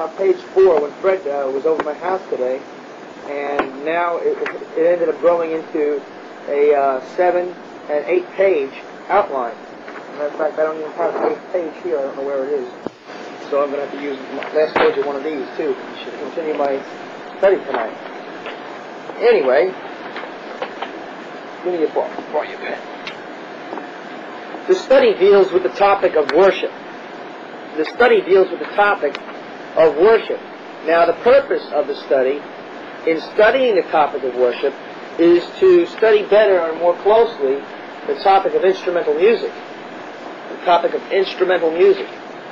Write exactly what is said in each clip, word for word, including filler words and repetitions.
uh, page four when Fred uh, was over my house today, and now it, it ended up growing into a uh, seven and eight page outline. Matter of fact, I don't even have the eighth page here. I don't know where it is. So I'm going to have to use the last page of one of these too to continue my study tonight. Anyway, give me your book, borrow your pen. The study deals with the topic of worship. The study deals with the topic of worship. Now, the purpose of the study, in studying the topic of worship, is to study better and more closely the topic of instrumental music. The topic of instrumental music.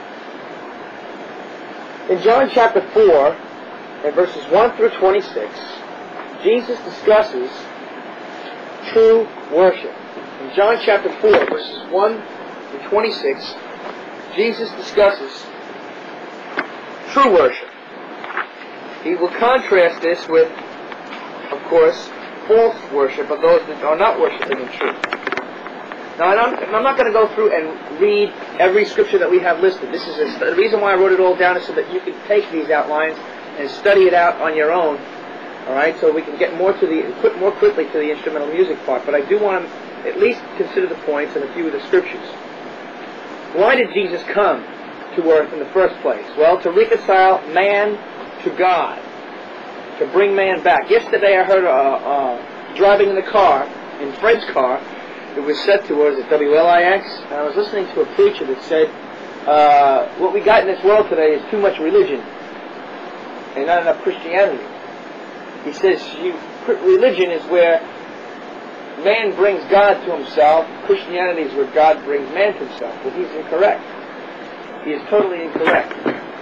In John chapter four, in verses one through twenty-six, Jesus discusses true worship. In John chapter four, verses one through twenty-six, Jesus discusses true worship. He will contrast this with, of course, false worship of those that are not worshiping in truth. Now, I'm not going to go through and read every scripture that we have listed. This is a, the reason why I wrote it all down is so that you can take these outlines and study it out on your own. All right, so we can get more to the put more quickly to the instrumental music part. But I do want to at least consider the points and a few of the scriptures. Why did Jesus come to earth in the first place? Well, to reconcile man to God, to bring man back. Yesterday I heard uh, uh, driving in the car, in Fred's car, it was said to us at W L I X, and I was listening to a preacher that said, uh, what we got in this world today is too much religion and not enough Christianity. He says, you, religion is where man brings God to himself. Christianity is where God brings man to himself. Well, he's incorrect. He is totally incorrect.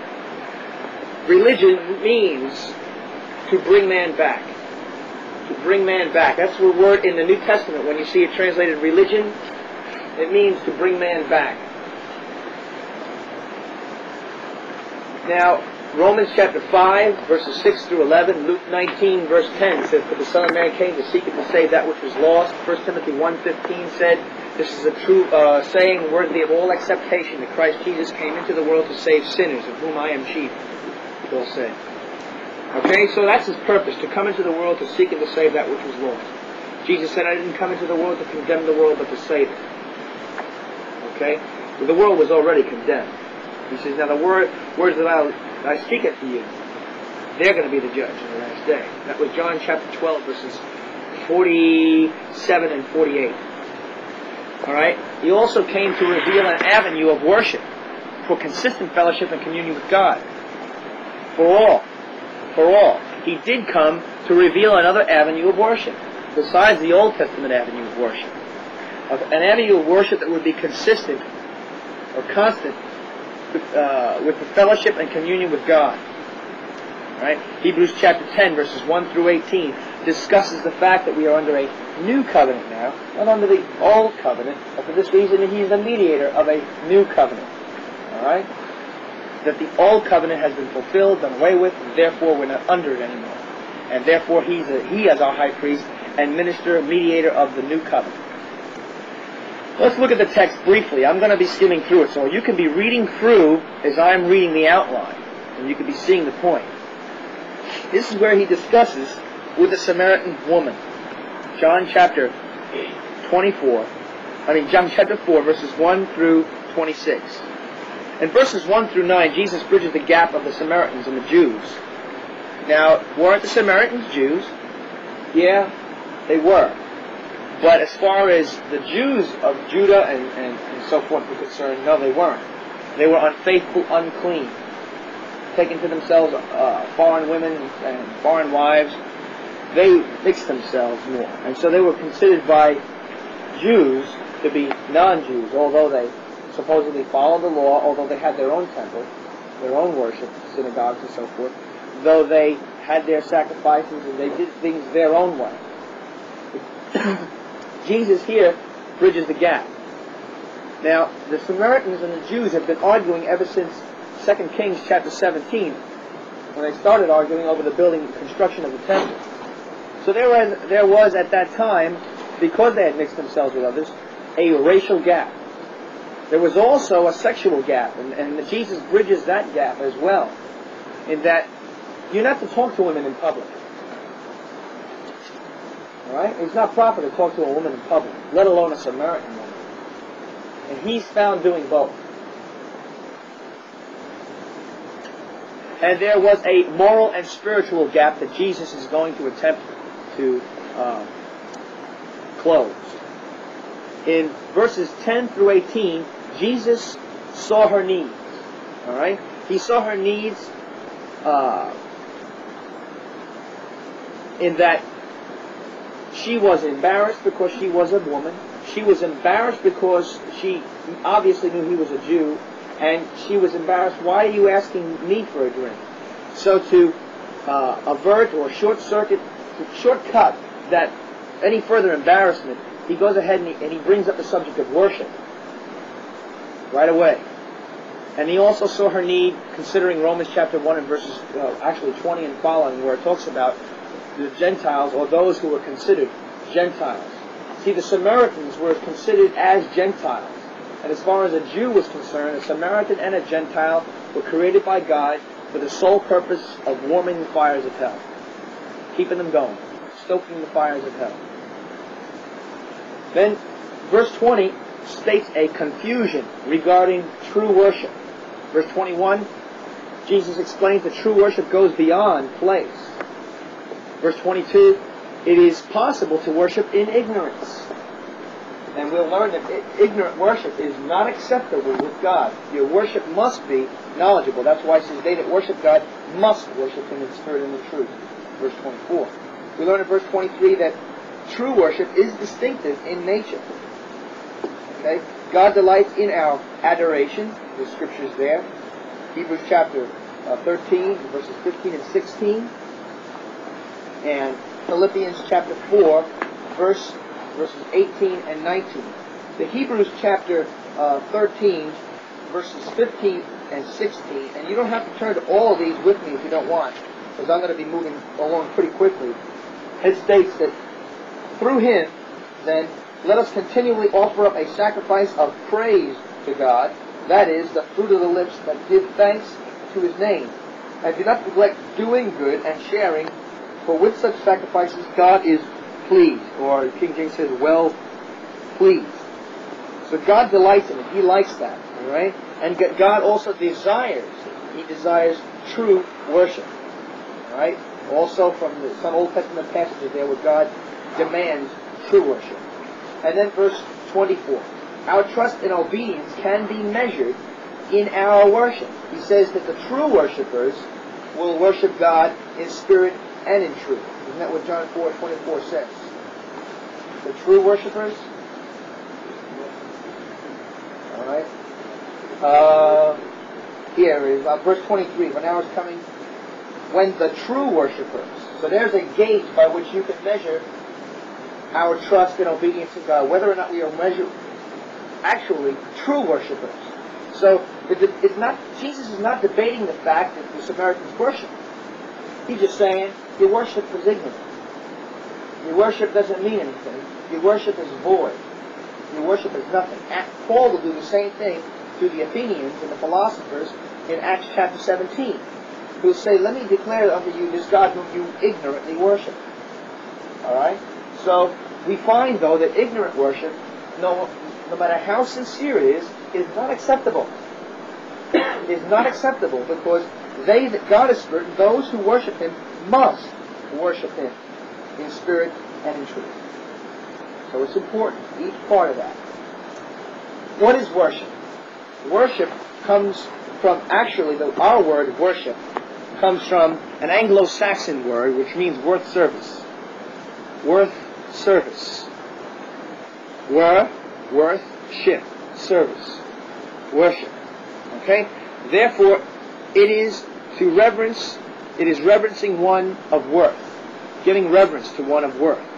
Religion means to bring man back. To bring man back. That's the word in the New Testament. When you see it translated religion, it means to bring man back. Now, Romans chapter five, verses six through eleven, Luke nineteen, verse ten says, "For the Son of Man came to seek and to save that which was lost." First Timothy one fifteen said, "This is a true uh, saying worthy of all acceptation, that Christ Jesus came into the world to save sinners, of whom I am chief," Paul said. Okay, so that's his purpose, to come into the world to seek and to save that which was lost. Jesus said, "I didn't come into the world to condemn the world, but to save it." Okay? Well, the world was already condemned. He says, "Now the word, words that I, I speak it to you, they're going to be the judge in the last day." That was John chapter twelve, verses forty-seven and forty-eight. Alright? He also came to reveal an avenue of worship for consistent fellowship and communion with God. For all. For all. He did come to reveal another avenue of worship, besides the Old Testament avenue of worship. An avenue of worship that would be consistent or constant with, uh, with the fellowship and communion with God. Right? Hebrews chapter ten, verses one through eighteen, discusses the fact that we are under a new covenant now, not under the old covenant, but for this reason he is the mediator of a new covenant. Alright? That the old covenant has been fulfilled, done away with, and therefore we're not under it anymore. And therefore he's a, he as our high priest and minister, mediator of the new covenant. Let's look at the text briefly. I'm going to be skimming through it, so you can be reading through as I'm reading the outline, and you can be seeing the point. This is where he discusses with the Samaritan woman. John chapter twenty-four, I mean John chapter four, verses one through twenty-six. In verses one through nine, Jesus bridges the gap of the Samaritans and the Jews. Now, weren't the Samaritans Jews? Yeah, they were. But as far as the Jews of Judah and, and, and so forth were concerned, no, they weren't. They were unfaithful, unclean, taking to themselves uh, foreign women and foreign wives. They mixed themselves more. And so they were considered by Jews to be non-Jews, although they supposedly followed the law, although they had their own temple, their own worship, synagogues and so forth, though they had their sacrifices and they did things their own way. Jesus here bridges the gap. Now, the Samaritans and the Jews have been arguing ever since Second Kings chapter seventeen, when they started arguing over the building and construction of the temple. So there was, there was at that time, because they had mixed themselves with others, a racial gap. There was also a sexual gap, and, and Jesus bridges that gap as well. in that you're not to talk to women in public. All right? It's not proper to talk to a woman in public, let alone a Samaritan woman. And he's found doing both. And there was a moral and spiritual gap that Jesus is going to attempt to uh, close. In verses ten through eighteen, Jesus saw her needs. All right? He saw her needs uh, in that she was embarrassed because she was a woman. She was embarrassed because she obviously knew he was a Jew. And she was embarrassed. Why are you asking me for a drink? So to uh, avert or short-circuit, shortcut that any further embarrassment, he goes ahead and he, and he brings up the subject of worship right away. And he also saw her need, considering Romans chapter one and verses uh, actually twenty and following, where it talks about the Gentiles, or those who were considered Gentiles. See, the Samaritans were considered as Gentiles. And as far as a Jew was concerned, a Samaritan and a Gentile were created by God for the sole purpose of warming the fires of hell, keeping them going, stoking the fires of hell. Then, verse twenty states a confusion regarding true worship. Verse twenty-one, Jesus explains that true worship goes beyond place. Verse twenty-two, it is possible to worship in ignorance. And we'll learn that ignorant worship is not acceptable with God. Your worship must be knowledgeable. That's why it says they that worship God must worship Him in spirit and in truth. Verse twenty-four. We learn in verse twenty-three that true worship is distinctive in nature. Okay? God delights in our adoration. The scriptures there. Hebrews chapter uh, thirteen, verses fifteen and sixteen. And Philippians chapter four, verse verses eighteen and nineteen. The Hebrews chapter uh, thirteen, verses fifteen and sixteen, and you don't have to turn to all of these with me if you don't want, because I'm going to be moving along pretty quickly. It states that through Him, then, let us continually offer up a sacrifice of praise to God, that is, the fruit of the lips that give thanks to His name. And do not neglect doing good and sharing, for with such sacrifices God is pleased, or King James says, well pleased. So God delights in it. He likes that, all right? And God also desires, He desires true worship, all right? Also from the, some Old Testament passages there where God demands true worship. And then verse twenty-four. Our trust and obedience can be measured in our worship. He says that the true worshipers will worship God in spirit and in truth. Isn't that what John four twenty-four says? The true worshipers? Alright. Uh, here is uh, verse twenty-three. When hour is coming, when the true worshipers. So there's a gauge by which you can measure our trust and obedience to God, whether or not we are measured actually true worshipers. So it's not, Jesus is not debating the fact that the Samaritans worship. He's just saying your worship is ignorant. Your worship doesn't mean anything. Your worship is void. Your worship is nothing. Paul will do the same thing to the Athenians and the philosophers in Acts chapter seventeen, who will say, let me declare unto you this God whom you ignorantly worship. Alright? So we find, though, that ignorant worship, no, no matter how sincere it is, is not acceptable. Is not acceptable because they that God is spirit, those who worship Him must worship Him in spirit and in truth. So it's important, each part of that. What is worship? Worship comes from, actually, the, our word worship comes from an Anglo-Saxon word which means worth service. Worth service. Were, worth, ship, service. Worship. Okay? Therefore, it is to reverence, it is reverencing one of worth. Giving reverence to one of worth.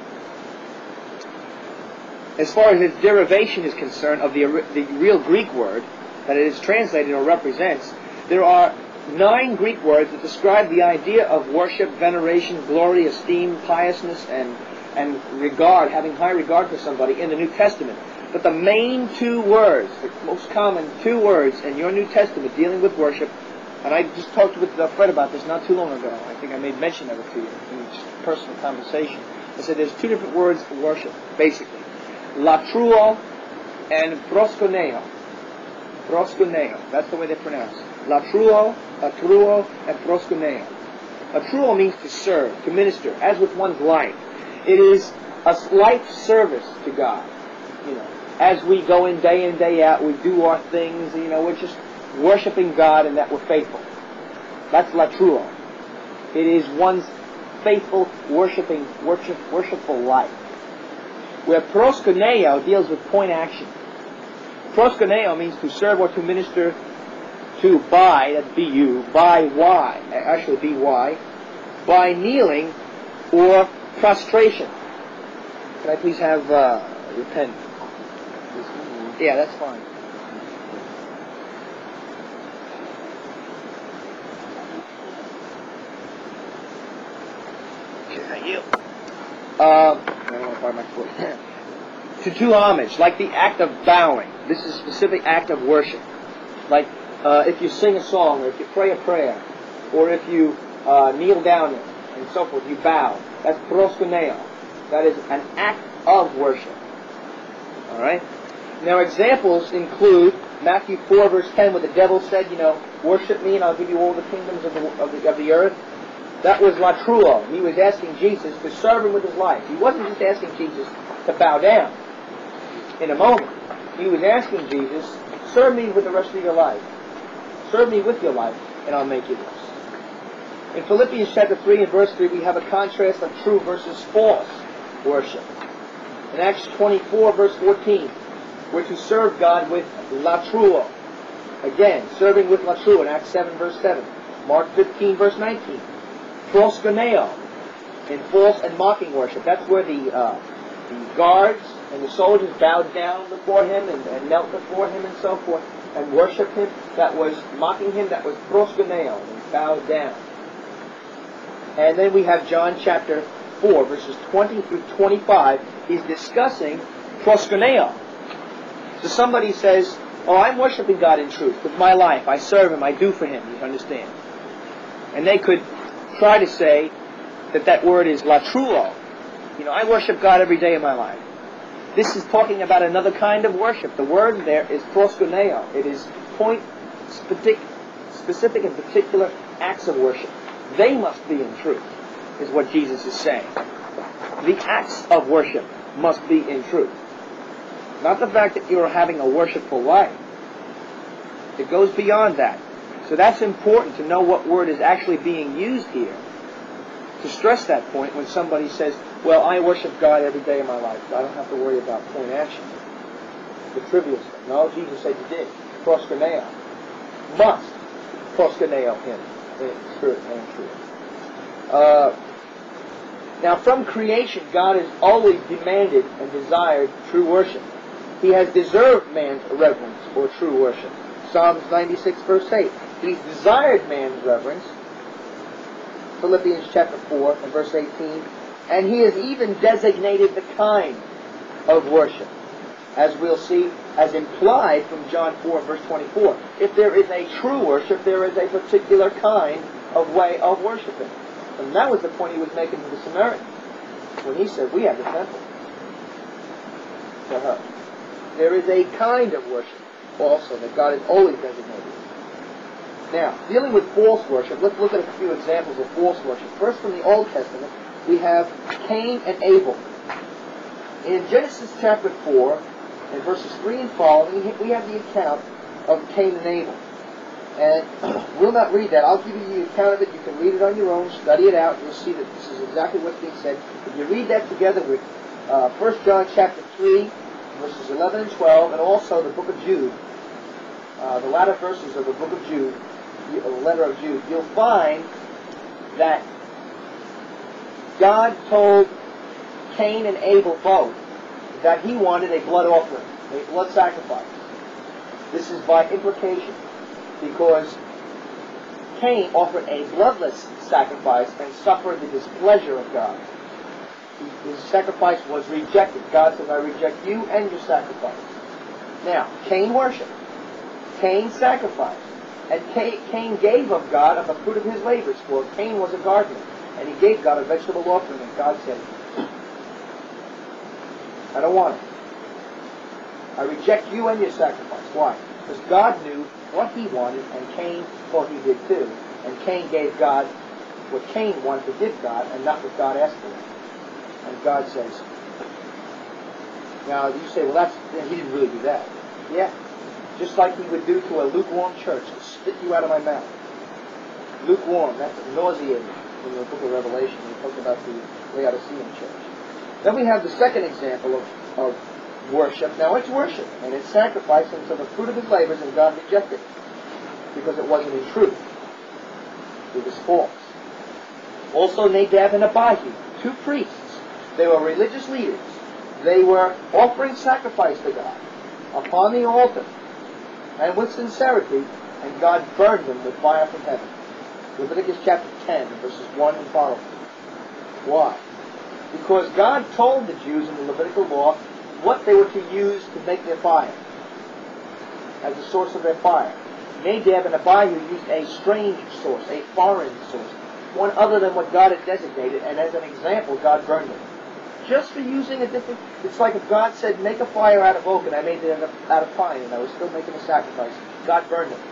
As far as its derivation is concerned of the, the real Greek word that it is translated or represents, there are nine Greek words that describe the idea of worship, veneration, glory, esteem, piousness, and, and regard, having high regard for somebody in the New Testament. But the main two words, the most common two words in your New Testament dealing with worship And I just talked with uh, Fred about this not too long ago. I think I made mention of it to you in just personal conversation. I said there's two different words for worship, basically. Latruo and proskuneo. Proskuneo. That's the way they're pronounced. Latruo, atruo, and proskuneo. Atruo means to serve, to minister, as with one's life. It is a life service to God. You know, as we go in day in, day out, we do our things, you know, we're just worshiping God and that we're faithful. That's latruo. It is one's faithful, worshiping, worship, worshipful life. Where proskuneo deals with point action. Proskuneo means to serve or to minister to by, that's B U, by Y, actually B Y, by kneeling or prostration. Can I please have uh, your pen? Yeah, that's fine. Okay, thank you. Uh, I don't want to find my foot. To do homage, like the act of bowing. This is a specific act of worship. Like uh, if you sing a song, or if you pray a prayer, or if you uh, kneel down and so forth, you bow. That's proskuneo. That is an act of worship. All right? Now examples include Matthew four verse ten, where the devil said, you know, worship me and I'll give you all the kingdoms of the, of the, of the earth. That was latruo. He was asking Jesus to serve him with his life. He wasn't just asking Jesus to bow down in a moment. He was asking Jesus, serve me with the rest of your life. Serve me with your life and I'll make you this. In Philippians chapter three and verse three, we have a contrast of true versus false worship. In Acts twenty-four verse fourteen, we're to serve God with latruo. Again, serving with latruo in Acts seven verse seven. Mark fifteen verse nineteen. Proskuneo, in false and mocking worship. That's where the, uh, the guards and the soldiers bowed down before him and, and knelt before him and so forth and worshipped him. That was mocking him. That was proskuneo, and bowed down. And then we have John chapter four, verses twenty through twenty-five. He's discussing proskuneo. So somebody says, oh, I'm worshiping God in truth with my life. I serve Him. I do for Him. You understand? And they could try to say that that word is latruo. You know, I worship God every day of my life. This is talking about another kind of worship. The word there is proskuneo. It is point, specific and particular acts of worship. They must be in truth, is what Jesus is saying. The acts of worship must be in truth. Not the fact that you're having a worshipful life. It goes beyond that. So that's important to know what word is actually being used here. To stress that point when somebody says, well, I worship God every day of my life. I don't have to worry about point action. The trivial stuff. No, Jesus said you did. Proskuneo. Must proskuneo Him in spirit and truth. Uh, now, from creation, God has always demanded and desired true worship. He has deserved man's reverence or true worship. Psalms ninety-six, verse eight. He's desired man's reverence. Philippians chapter four and verse eighteen. And He has even designated the kind of worship, as we'll see, as implied from John four, verse twenty-four. If there is a true worship, there is a particular kind of way of worshiping. And that was the point He was making to the Samaritan, when He said, we have the temple. To her. There is a kind of worship also that God has always designated. Now, dealing with false worship, let's look at a few examples of false worship. First, from the Old Testament, we have Cain and Abel. In Genesis chapter four, in verses three and following, we have the account of Cain and Abel. And we'll not read that. I'll give you the account of it. You can read it on your own, study it out, and you'll see that this is exactly what's being said. If you read that together with uh, First John chapter three, verses eleven and twelve, and also the book of Jude, uh, the latter verses of the book of Jude, the letter of Jude, you'll find that God told Cain and Abel both that He wanted a blood offering, a blood sacrifice. This is by implication, because Cain offered a bloodless sacrifice and suffered the displeasure of God. His sacrifice was rejected. God says, I reject you and your sacrifice. Now, Cain worshiped. Cain sacrificed. And Cain, Cain gave of God of the fruit of his labors, for Cain was a gardener, and he gave God a vegetable offering, and God said, I don't want it. I reject you and your sacrifice. Why? Because God knew what he wanted, and Cain thought he did too. And Cain gave God what Cain wanted to give God, and not what God asked for. And God says, now you say, well, that's he didn't really do that. Yeah. Just like he would do to a lukewarm church, to spit you out of my mouth. Lukewarm, that's nauseating in the book of Revelation. He talks about the Laodicean church. Then we have the second example of, of worship. Now it's worship, and it's sacrifice unto the fruit of his labors, and God rejected it, because it wasn't in truth. It was false. Also Nadab and Abihu, two priests. They were religious leaders. They were offering sacrifice to God upon the altar, and with sincerity, and God burned them with fire from heaven. Leviticus chapter ten, verses one and following. Why? Because God told the Jews in the Levitical law what they were to use to make their fire, as the source of their fire. Nadab and Abihu used a strange source, a foreign source, one other than what God had designated, and as an example, God burned them. Just for using a different... It's like if God said, make a fire out of oak, and I made it out of, out of pine, and I was still making a sacrifice. God burned them.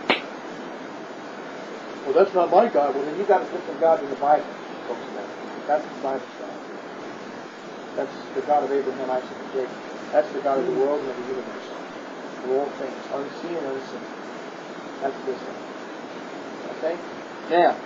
Well, that's not my God. Well, then you got a different God in the Bible. That's the Bible's God. That's the God of Abraham, Isaac, and Jacob. That's the God of the world and of the universe. Of all things, unseen and unseen. That's this one. Okay? Now,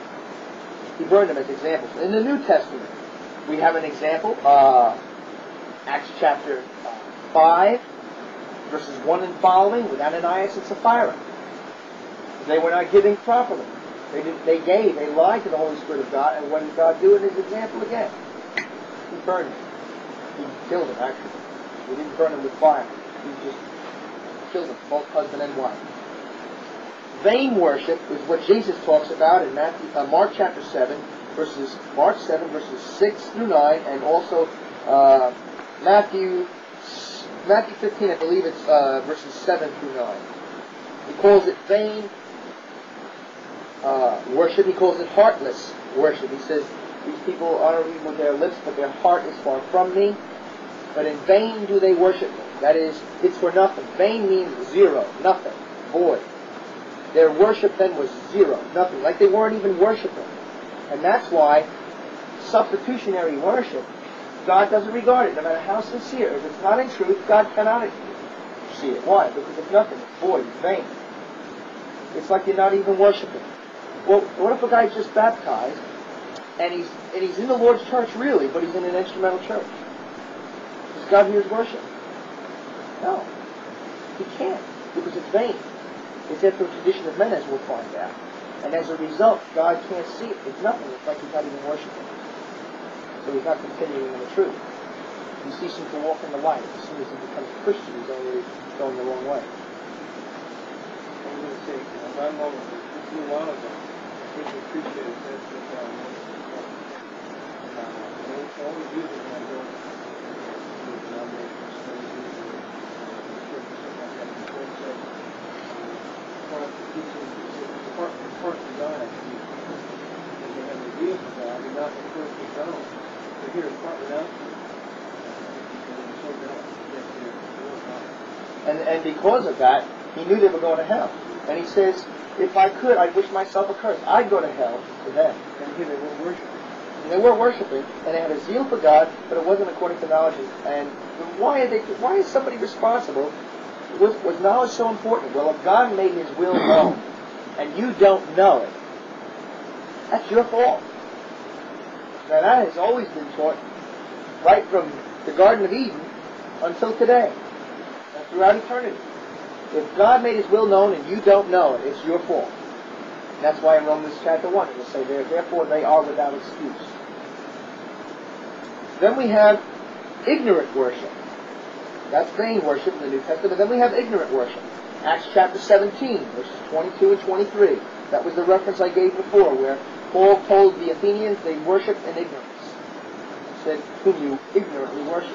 he burned them as examples. In the New Testament, we have an example, uh, Acts chapter five, verses one and following, with Ananias and Sapphira. They were not giving properly. They did, they gave, they lied to the Holy Spirit of God, and what did God do in his example again? He burned them. He killed them, actually. He didn't burn them with fire. He just killed them, both husband and wife. Vain worship is what Jesus talks about in Matthew, uh, Mark chapter seven, verses Mark seven, verses six through nine, and also uh, Matthew Matthew fifteen, I believe it's uh, verses seven through nine. He calls it vain uh, worship. He calls it heartless worship. He says these people honor me with their lips, but their heart is far from me. But in vain do they worship me. That is, it's for nothing. Vain means zero, nothing, void. Their worship then was zero, nothing, like they weren't even worshiping. And that's why substitutionary worship, God doesn't regard it, no matter how sincere. If it's not in truth, God cannot see it. Why? Because it's nothing, it's void, it's vain. It's like you're not even worshiping. Well, what if a guy's just baptized, and he's and he's in the Lord's church really, but he's in an instrumental church? Does God hear his worship? No. He can't, because it's vain. It's after a tradition of men, as we'll find out. And as a result, God can't see it. It's nothing. It's like he's not even worshiping. So he's not continuing in the truth. He's ceasing to walk in the light. As soon as he becomes a Christian, he's already going the wrong way. I'm going to say, as I'm over with, just a while ago, which appreciated that, that um, uh, all the music I go to the denominations, studies, part, part of God, and they have a real for God, and not the first of God. They're here part without and and because of that, he knew they were going to hell. And he says, if I could, I'd wish myself a curse. I'd go to hell for them. And here they were worshiping. And they were worshiping, and they had a zeal for God, but it wasn't according to knowledge. And why are they? Why is somebody responsible? Was, was knowledge so important? Well, if God made his will known, and you don't know it, that's your fault. Now that has always been taught right from the Garden of Eden until today, and throughout eternity. If God made his will known and you don't know it, it's your fault. And that's why in Romans chapter one it will say, therefore they are without excuse. Then we have ignorant worship. That's vain worship in the New Testament. Then we have ignorant worship. Acts chapter seventeen, verses twenty-two and twenty-three. That was the reference I gave before, where Paul told the Athenians they worshiped in ignorance. He said, whom you ignorantly worship.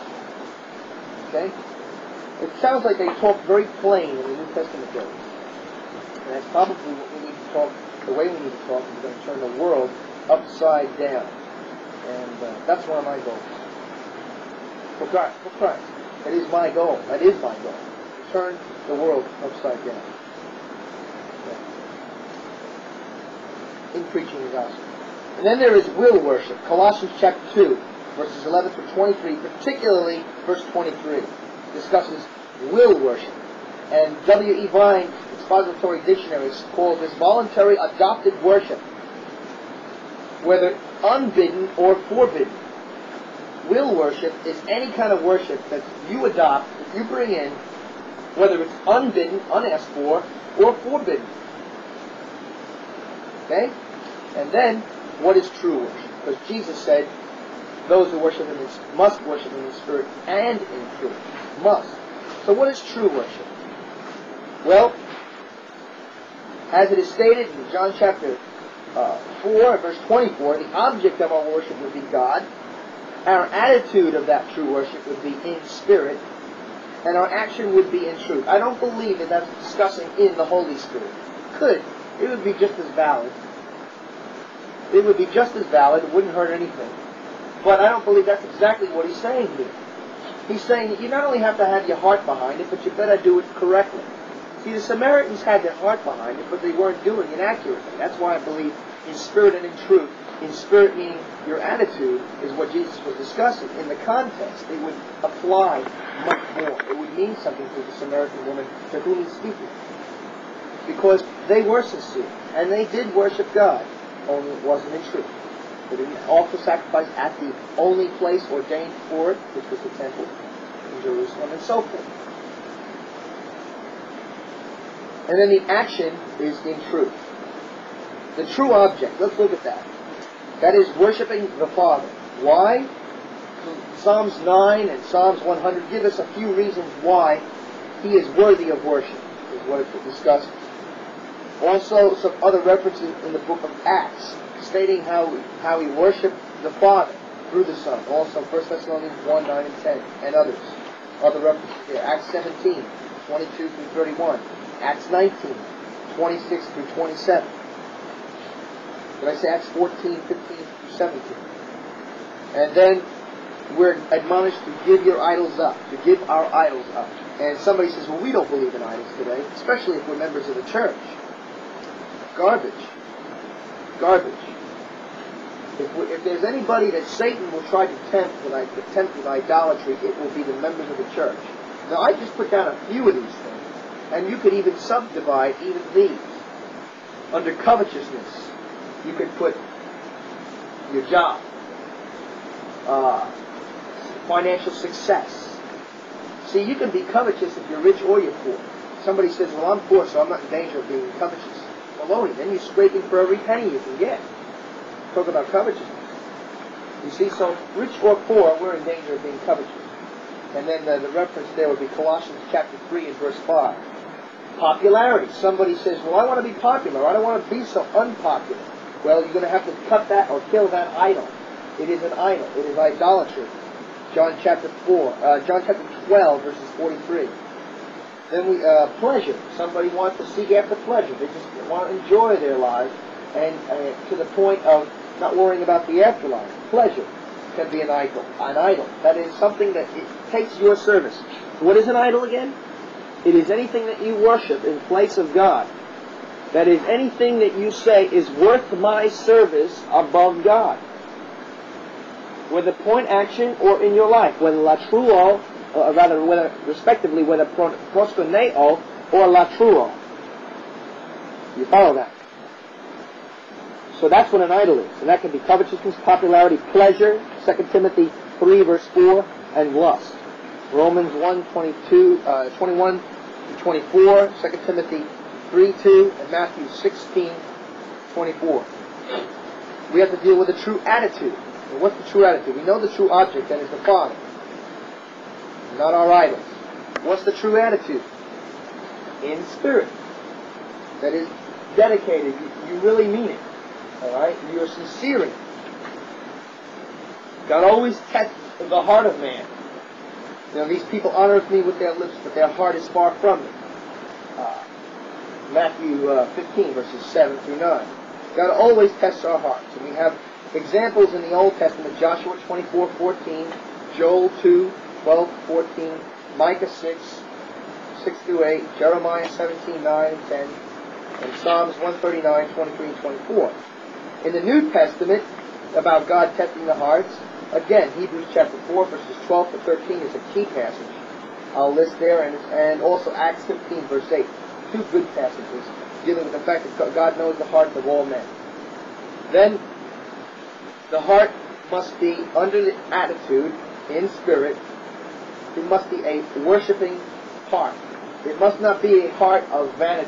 Okay? It sounds like they talk very plain in the New Testament days. And that's probably what we need to talk, the way we need to talk, is going to turn the world upside down. And uh, that's one of my goals. For Christ, for Christ. That is my goal. That is my goal. Turn the world upside down. Yeah. In preaching the gospel. And then there is will worship. Colossians chapter two, verses eleven through twenty-three, particularly verse twenty-three, discusses will worship. And W E Vine's expository dictionary calls this voluntary adopted worship, whether unbidden or forbidden. Will worship is any kind of worship that you adopt, that you bring in, whether it's unbidden, unasked for, or forbidden. Okay? And then, what is true worship? Because Jesus said, those who worship Him must worship Him in spirit and in truth. Must. So what is true worship? Well, as it is stated in John chapter uh, four, verse twenty-four, the object of our worship would be God. Our attitude of that true worship would be in spirit, and our action would be in truth. I don't believe that that's discussing in the Holy Spirit. Could. It would be just as valid. It would be just as valid. It wouldn't hurt anything. But I don't believe that's exactly what he's saying here. He's saying that you not only have to have your heart behind it, but you better do it correctly. See, the Samaritans had their heart behind it, but they weren't doing it accurately. That's why I believe in spirit and in truth. In spirit meaning your attitude is what Jesus was discussing. In the context, it would apply much more. It would mean something to the Samaritan woman to whom he's speaking. Because they were sincere, and they did worship God, only it wasn't in truth. They didn't offer sacrifice at the only place ordained for it, which was the temple in Jerusalem, and so forth. And then the action is in truth. The true object, let's look at that. That is worshiping the Father. Why? Psalms nine and Psalms one hundred give us a few reasons why He is worthy of worship, is what it discusses. Also, some other references in the book of Acts, stating how, how He worshipped the Father through the Son. Also, First Thessalonians one, nine, and ten, and others. Other references here. Acts seventeen, twenty-two through thirty-one. Acts nineteen, twenty-six through twenty-seven. Did I say Acts fourteen, fifteen through seventeen? And then we're admonished to give your idols up, to give our idols up. And somebody says, well, we don't believe in idols today, especially if we're members of the church. Garbage. Garbage. If, we, if there's anybody that Satan will try to tempt with, tempt with idolatry, it will be the members of the church. Now, I just put down a few of these things, and you could even subdivide even these. Under covetousness, you could put your job, uh, financial success. See, you can be covetous if you're rich or you're poor. Somebody says, well, I'm poor, so I'm not in danger of being covetous. Baloney. Then you're scraping for every penny you can get. Talk about covetousness. You see, so rich or poor, we're in danger of being covetous. And then the, the reference there would be Colossians chapter three and verse five. Popularity. Somebody says, well, I want to be popular. I don't want to be so unpopular. Well, you're going to have to cut that or kill that idol. It is an idol. It is idolatry. John chapter four, uh, John chapter twelve, verses forty-three. Then we uh, pleasure. Somebody wants to seek after pleasure. They just want to enjoy their lives, and uh, to the point of not worrying about the afterlife. Pleasure can be an idol. An idol. That is something that it takes your service. What is an idol again? It is anything that you worship in place of God. That is anything that you say is worth my service above God. Whether point action or in your life, whether latruo, or rather, whether respectively, whether proskuneo or latruo. You follow that? So that's what an idol is, and that can be covetousness, popularity, pleasure. Second Timothy three verse four, and lust. Romans one twenty-two, uh, twenty-one to twenty-four. Second Timothy three two, and Matthew sixteen twenty-four. We have to deal with the true attitude. And what's the true attitude? We know the true object, that is the Father, not our idols. What's the true attitude? In spirit. That is dedicated. You, you really mean it. Alright? You are sincere in it. God always tests the heart of man. You know, these people honor me with their lips, but their heart is far from me. Uh, Matthew uh, fifteen, verses seven through nine. God always tests our hearts. And we have examples in the Old Testament, Joshua twenty-four fourteen, Joel two twelve fourteen, Micah six six through eight, Jeremiah seventeen nine and ten, and Psalms one thirty-nine twenty-three and twenty-four. In the New Testament, about God testing the hearts, again, Hebrews chapter four, verses twelve to thirteen is a key passage. I'll list there, and, and also Acts fifteen, verse eight. Two good passages dealing with the fact that God knows the hearts of all men. Then, the heart must be under the attitude, in spirit. It must be a worshiping heart. It must not be a heart of vanity,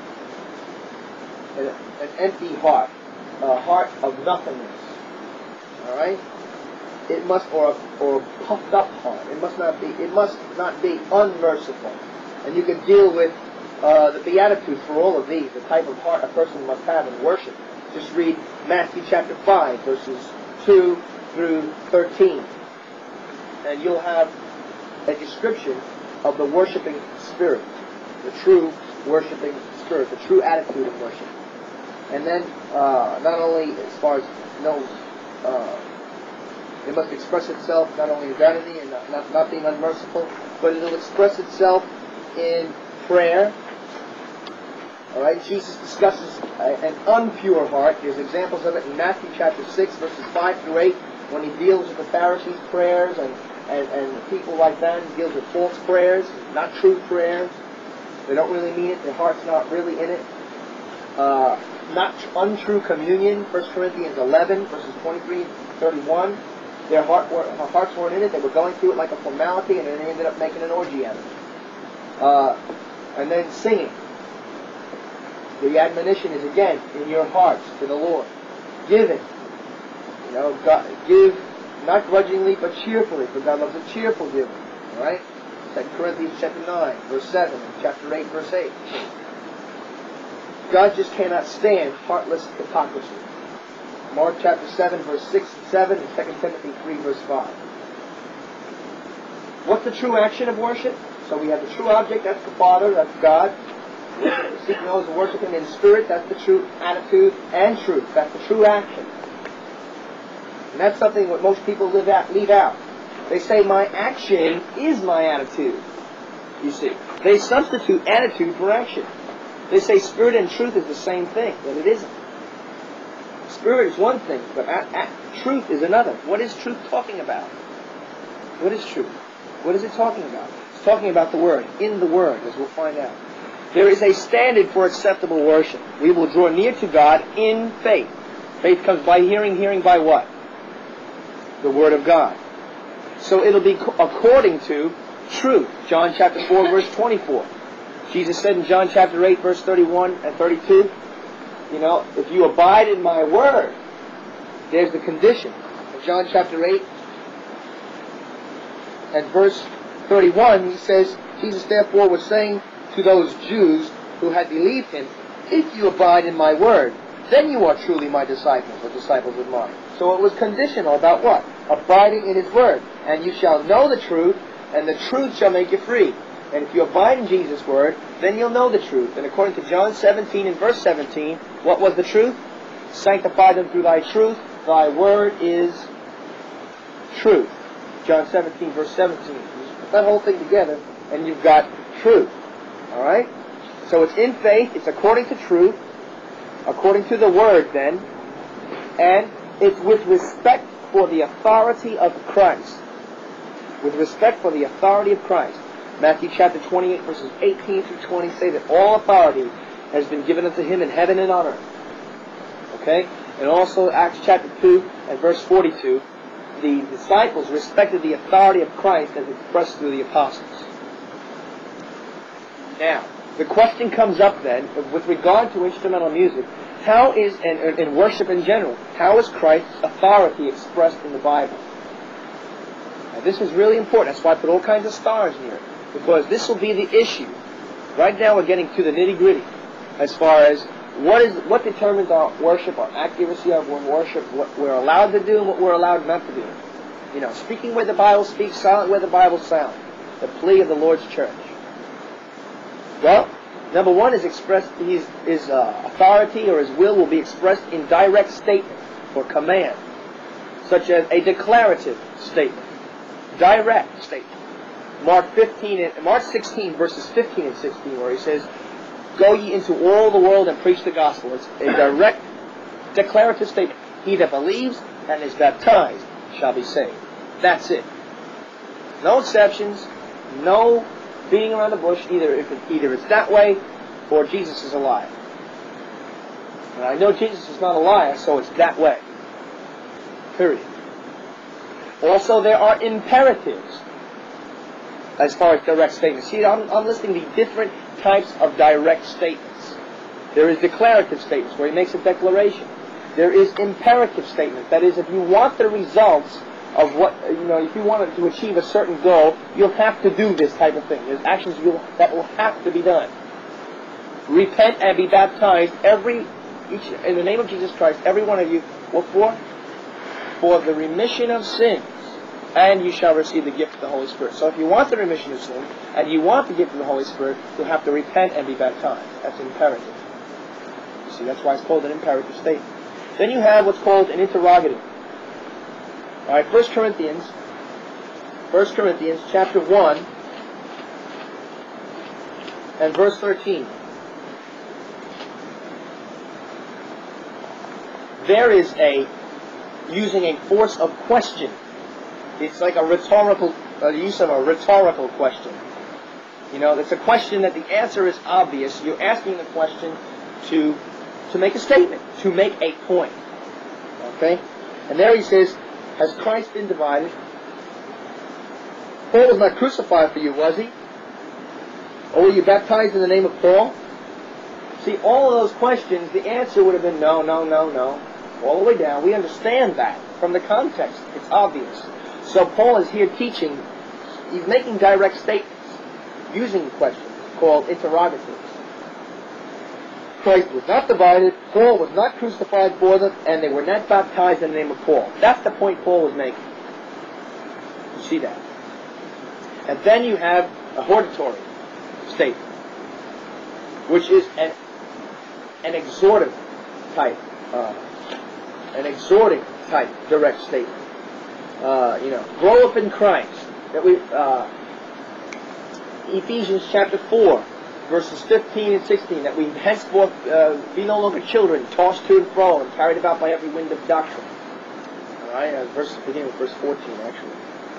an, an empty heart, a heart of nothingness. All right. It must, or a, or a puffed up heart. It must not be. It must not be unmerciful. And you can deal with uh, the Beatitudes for all of these. The type of heart a person must have in worship. Just read Matthew chapter five, verses two through thirteen, and you'll have a description of the worshiping spirit, the true worshiping spirit, the true attitude of worship. And then, uh, not only as far as no. Uh, It must express itself not only in vanity and not, not, not being unmerciful, but it will express itself in prayer. All right, Jesus discusses a, an unpure heart. There's examples of it in Matthew chapter six, verses five through eight, when he deals with the Pharisees' prayers and, and, and people like that. He deals with false prayers, not true prayers. They don't really mean it. Their heart's not really in it. Uh, not untrue communion, First Corinthians eleven, verses twenty-three and thirty-one. Their heart were, hearts weren't in it. They were going through it like a formality, and then they ended up making an orgy out of it. Uh, and then singing. The admonition is, again, in your hearts to the Lord. Giving. You know, God, give not grudgingly, but cheerfully, for God loves a cheerful giver. All right? Second Corinthians chapter nine, verse seven, and chapter eight, verse eight. God just cannot stand heartless hypocrisy. Mark chapter seven, verse six and seven, and Second Timothy three, verse five. What's the true action of worship? So we have the true object, that's the Father, that's God. Seeking those who worship Him in spirit, that's the true attitude and truth. That's the true action. And that's something that most people leave out. Leave out. They say, my action is my attitude. You see. They substitute attitude for action. They say spirit and truth is the same thing, but it isn't. Spirit is one thing, but a- a- truth is another. What is truth talking about? What is truth? What is it talking about? It's talking about the Word, in the Word, as we'll find out. There is a standard for acceptable worship. We will draw near to God in faith. Faith comes by hearing, hearing by what? The Word of God. So it'll be co- according to truth. John chapter four, verse twenty-four. Jesus said in John chapter eight, verse thirty-one and thirty-two, you know, if you abide in my Word, there's the condition. In John chapter eight and verse thirty-one, he says, Jesus therefore was saying to those Jews who had believed him, if you abide in my word, then you are truly my disciples, or disciples of mine. So it was conditional about what? Abiding in his word. And you shall know the truth, and the truth shall make you free. And if you abide in Jesus' word, then you'll know the truth. And according to John seventeen and verse seventeen, what was the truth? Sanctify them through thy truth. Thy word is truth. John seventeen, verse seventeen. You put that whole thing together, and you've got truth. All right? So it's in faith, it's according to truth, according to the Word then, and it's with respect for the authority of Christ. With respect for the authority of Christ. Matthew chapter twenty-eight, verses eighteen through twenty say that all authority has been given unto him in heaven and on earth. Okay? And also Acts chapter two and verse forty-two, the disciples respected the authority of Christ as expressed through the apostles. Now, the question comes up then, with regard to instrumental music, how is, and, and worship in general, how is Christ's authority expressed in the Bible? Now, this is really important. That's why I put all kinds of stars near it, because this will be the issue. Right now we're getting to the nitty-gritty, as far as what is what determines our worship, our accuracy of our worship, what we're allowed to do and what we're allowed not to do. You know, speaking where the Bible speaks, silent where the Bible silent. The plea of the Lord's church. Well, Number one is expressed, his, his uh, authority or his will will be expressed in direct statement or command, such as a declarative statement, direct statement. Mark fifteen, and, Mark sixteen, verses fifteen and sixteen, where he says, "Go ye into all the world and preach the gospel." It's a direct declarative statement. He that believes and is baptized shall be saved. That's it. No exceptions, no beating around the bush. Either if it, either it's that way, or Jesus is a liar. And I know Jesus is not a liar, so it's that way. Period. Also, there are imperatives as far as direct statements. See, I'm, I'm listing the different types of direct statements. There is declarative statements where he makes a declaration. There is imperative statement. That is, if you want the results of what, you know, if you wanted to achieve a certain goal, you'll have to do this type of thing. There's actions you'll, that will have to be done. Repent and be baptized, every, each, in the name of Jesus Christ, every one of you. What for? For the remission of sins, and you shall receive the gift of the Holy Spirit. So if you want the remission of sin, and you want the gift of the Holy Spirit, you'll have to repent and be baptized. That's imperative. You see, that's why it's called an imperative statement. Then you have what's called an interrogative. All right, First Corinthians, First Corinthians chapter one and verse thirteen. There is a using a force of question. It's like a rhetorical, uh, the use of a rhetorical question. You know, it's a question that the answer is obvious. You're asking the question to to make a statement, to make a point. Okay? And there he says, has Christ been divided? Paul was not crucified for you, was he? Or were you baptized in the name of Paul? See, all of those questions, the answer would have been no, no, no, no. All the way down. We understand that from the context. It's obvious. So Paul is here teaching, he's making direct statements, using questions called interrogatives. Christ was not divided, Paul was not crucified for them, and they were not baptized in the name of Paul. That's the point Paul was making. You see that? And then you have a hortatory statement, which is an an exhortive type, uh, an exhorting type direct statement. Uh, you know, grow up in Christ. That we, uh, Ephesians chapter four. Verses fifteen and sixteen, that we henceforth uh, be no longer children, tossed to and fro and carried about by every wind of doctrine. All right, uh, verse beginning with verse fourteen, actually.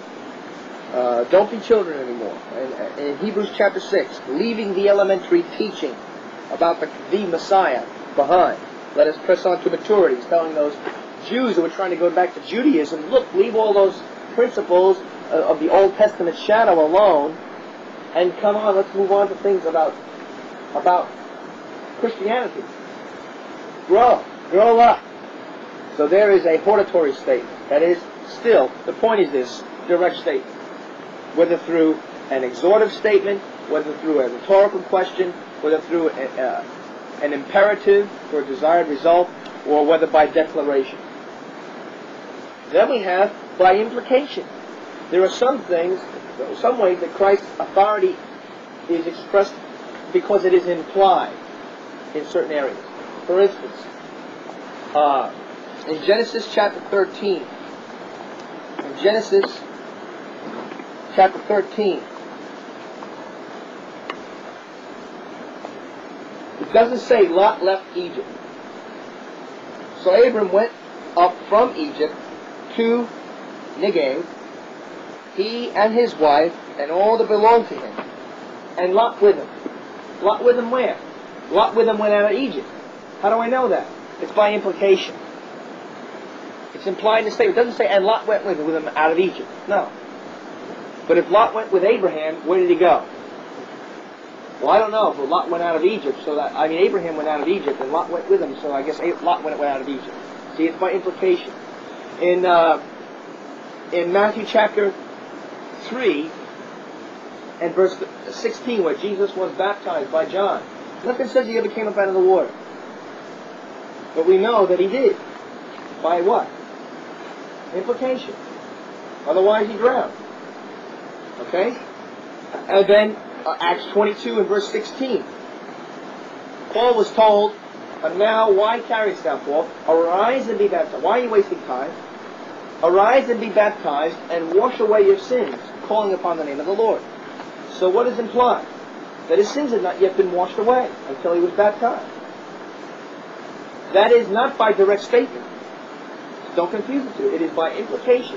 Uh, don't be children anymore. And, in Hebrews chapter six, leaving the elementary teaching about the, the Messiah behind, let us press on to maturity. He's telling those Jews who were trying to go back to Judaism, look, leave all those principles uh, of the Old Testament shadow alone. And come on, let's move on to things about about Christianity. Grow. Grow up. So there is a hortatory statement. That is, still, the point is this, direct statement. Whether through an exhortive statement, whether through a rhetorical question, whether through a, uh, an imperative for a desired result, or whether by declaration. Then we have by implication. There are some things, some ways that Christ's authority is expressed because it is implied in certain areas. For instance, uh, in Genesis chapter thirteen, in Genesis chapter thirteen, it doesn't say Lot left Egypt. So Abram went up from Egypt to Negev, he and his wife, and all that belonged to him, and Lot with him. Lot with him where? Lot with him went out of Egypt. How do I know that? It's by implication. It's implied in the statement. It doesn't say, and Lot went with him out of Egypt. No. But if Lot went with Abraham, where did he go? Well, I don't know, but Lot went out of Egypt, so that, I mean, Abraham went out of Egypt, and Lot went with him, so I guess Lot went out of Egypt. See, it's by implication. In, uh, in Matthew chapter three and verse sixteen, where Jesus was baptized by John, nothing says he ever came up out of the water. But we know that he did. By what? Implication. Otherwise he drowned. Okay? And then uh, Acts twenty-two and verse sixteen. Paul was told, and now why carriest thou, Paul? Arise and be baptized. Why are you wasting time? Arise and be baptized and wash away your sins, calling upon the name of the Lord. So what is implied? That his sins had not yet been washed away until he was baptized. That is not by direct statement. Don't confuse the two. It is by implication.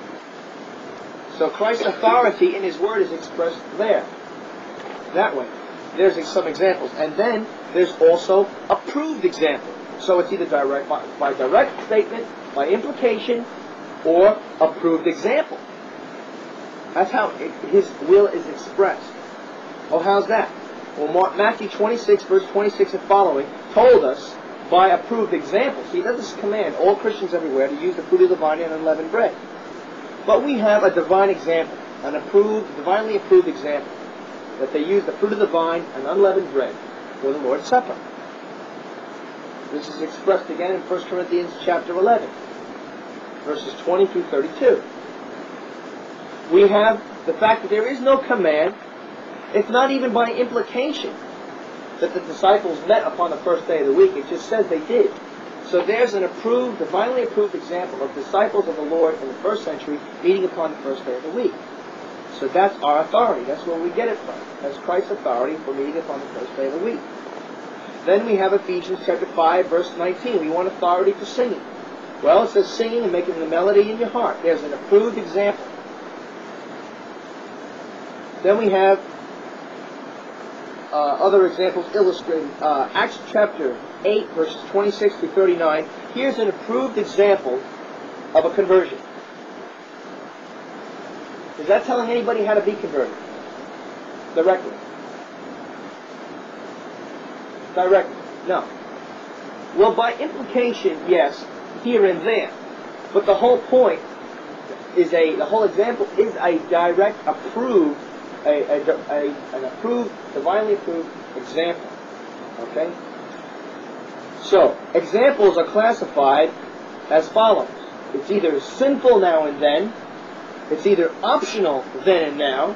So Christ's authority in his word is expressed there. That way. There's some examples. And then there's also a proved example. So it's either direct by, by direct statement, by implication, or a proved example. That's how it, his will is expressed. Oh, how's that? Well, Mark, Matthew twenty-six, verse twenty-six and following, told us by a proved example. See, he doesn't command all Christians everywhere to use the fruit of the vine and unleavened bread. But we have a divine example, an approved, divinely approved example, that they use the fruit of the vine and unleavened bread for the Lord's Supper. This is expressed again in First Corinthians chapter eleven, verses twenty through thirty-two. We have the fact that there is no command. It's not even by implication that the disciples met upon the first day of the week. It just says they did. So there's an approved, divinely approved example of disciples of the Lord in the first century meeting upon the first day of the week. So that's our authority. That's where we get it from. That's Christ's authority for meeting upon the first day of the week. Then we have Ephesians chapter five, verse nineteen. We want authority for singing. Well, it says singing and making the melody in your heart. There's an approved example. Then we have uh, other examples illustrated. Uh, Acts chapter eight, verses twenty-six to thirty-nine. Here's an approved example of a conversion. Is that telling anybody how to be converted? Directly. Directly. No. Well, by implication, yes, here and there. But the whole point is a, the whole example is a direct, approved, a, a, a, an approved, divinely approved example. Okay? So, examples are classified as follows. It's either sinful now and then, it's either optional then and now,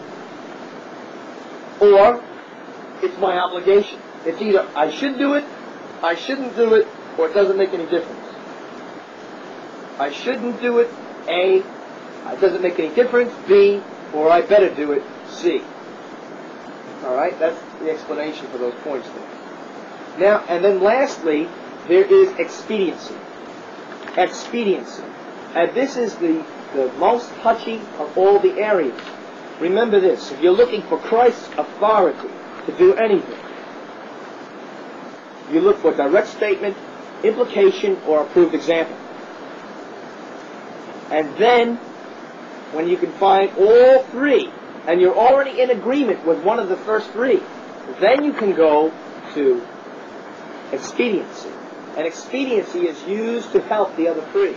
or it's my obligation. It's either I should do it, I shouldn't do it, or it doesn't make any difference. I shouldn't do it, A, it doesn't make any difference, B, or I better do it, C. Alright, that's the explanation for those points there. Now, and then lastly, there is expediency. Expediency. And this is the, the most touchy of all the areas. Remember this, if you're looking for Christ's authority to do anything, you look for direct statement, implication, or approved example. And then, when you can find all three, and you're already in agreement with one of the first three, then you can go to expediency. And expediency is used to help the other three.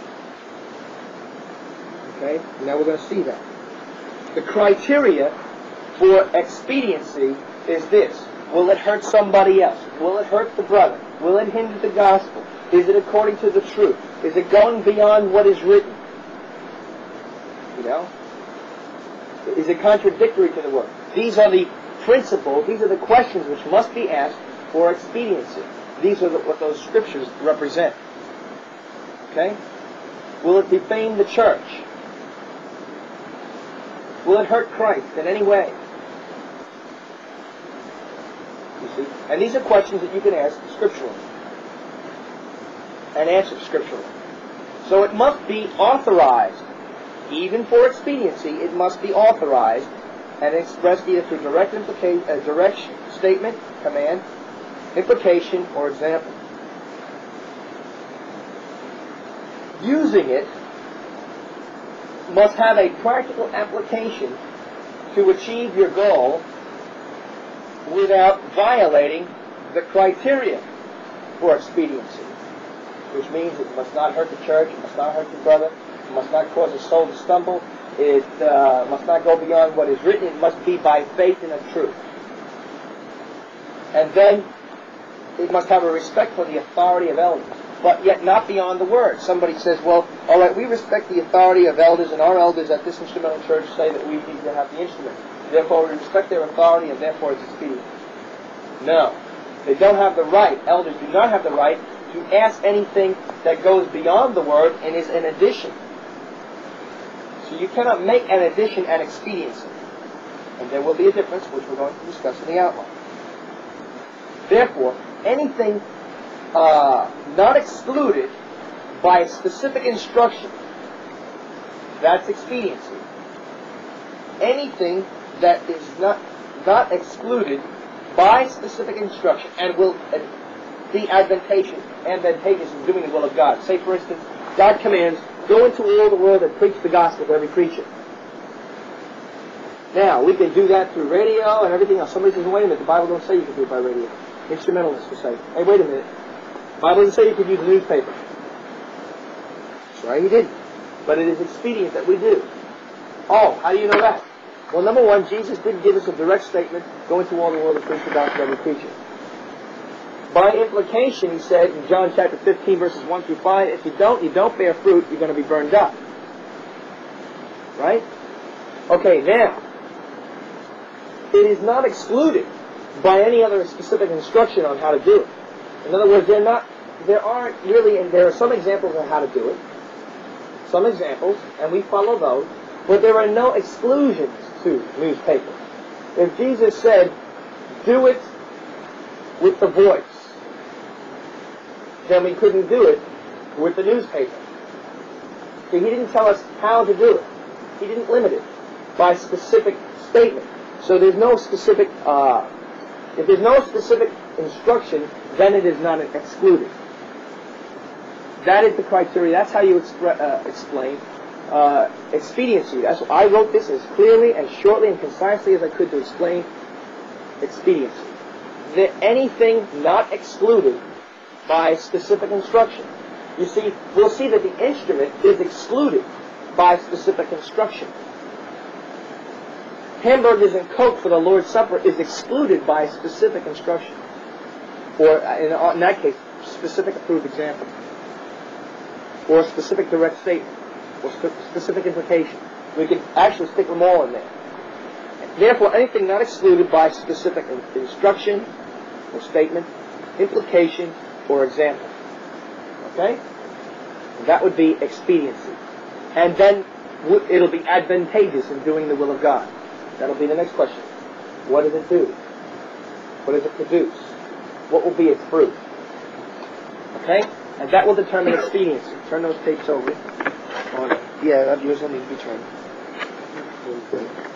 Okay? Now we're going to see that. The criteria for expediency is this. Will it hurt somebody else? Will it hurt the brother? Will it hinder the gospel? Is it according to the truth? Is it going beyond what is written? You know? Is it contradictory to the word? These are the principles, these are the questions which must be asked for expediency. These are the, what those scriptures represent. Okay? Will it defame the church? Will it hurt Christ in any way? You see? And these are questions that you can ask scripturally. And answer scripturally. So it must be authorized. Even for expediency, it must be authorized and expressed either through direct implication, uh, direct statement, command, implication, or example. Using it must have a practical application to achieve your goal without violating the criteria for expediency, which means it must not hurt the church, it must not hurt the brother, it must not cause a soul to stumble, it uh, must not go beyond what is written, it must be by faith in the truth. And then it must have a respect for the authority of elders, but yet not beyond the word. Somebody says, well, all right, we respect the authority of elders, and our elders at this instrumental church say that we need to have the instrument. Therefore, we respect their authority, and therefore it's expedient. No. They don't have the right, elders do not have the right to ask anything that goes beyond the word and is an addition. So you cannot make an addition an expediency. And there will be a difference, which we're going to discuss in the outline. Therefore, anything uh, not excluded by a specific instruction, that's expediency. Anything that is not not excluded by specific instruction and will be advantageous, advantageous in doing the will of God. Say, for instance, God commands, go into all the world and preach the gospel to every creature. Now, we can do that through radio and everything else. Somebody says, wait a minute, the Bible don't say you can do it by radio. Instrumentalists will say, hey, wait a minute, the Bible doesn't say you can use a newspaper. That's right, he didn't. But it is expedient that we do. Oh, how do you know that? Well, number one, Jesus did give us a direct statement, go into all the world and preach the gospel to every creature. By implication, he said in John chapter fifteen, verses one through five, if you don't, you don't bear fruit, you're going to be burned up. Right? Okay, now, it is not excluded by any other specific instruction on how to do it. In other words, they're not, there aren't really, and there are some examples on how to do it, some examples, and we follow those, but there are no exclusions to newspaper. If Jesus said, do it with the voice, then we couldn't do it with the newspaper. See, he didn't tell us how to do it. He didn't limit it by specific statement. So there's no specific, uh, if there's no specific instruction, then it is not excluded. That is the criteria. That's how you expre- uh, explain uh, expediency. That's why I wrote this as clearly and shortly and concisely as I could to explain expediency. That anything not excluded by specific instruction. You see, we'll see that the instrument is excluded by specific instruction. Hamburgers and Coke for the Lord's Supper is excluded by specific instruction. Or, in, in that case, specific approved example. Or a specific direct statement. Or sp- specific implication. We can actually stick them all in there. Therefore, anything not excluded by specific in- instruction or statement, implication, or example. Okay? And that would be expediency. And then w- it'll be advantageous in doing the will of God. That'll be the next question. What does it do? What does it produce? What will be its fruit? Okay? And that will determine expediency. Turn those tapes over. On, yeah, yours will need to be turned.